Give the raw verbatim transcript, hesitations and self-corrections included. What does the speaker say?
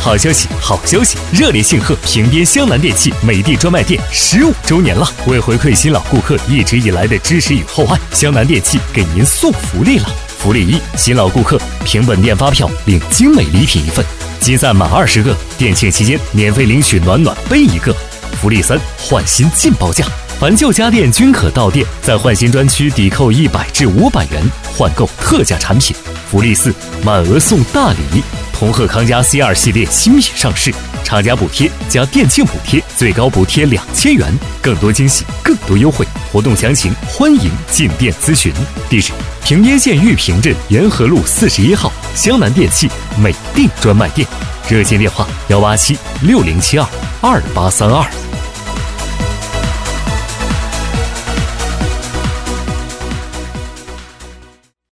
好消息，好消息！热烈庆贺平边湘南电器美的专卖店十五周年了！为回馈新老顾客一直以来的支持与厚爱，湘南电器给您送福利了。福利一，新老顾客凭本店发票领精美礼品一份，积赞满二十个，店庆期间免费领取暖暖杯一个。福利三，换新劲爆价，凡旧家电均可到店，在换新专区抵扣一百至五百元，换购特价产品。福利四，满额送大礼。同贺康佳 C 二 系列新品上市，厂家补贴加店庆补贴，最高补贴两千元，更多惊喜，更多优惠，活动详情欢迎进店咨询。地址：平边县玉屏镇沿河路四十一号湘南电器美的专卖店，热线电话：幺八七六零七二二八三二。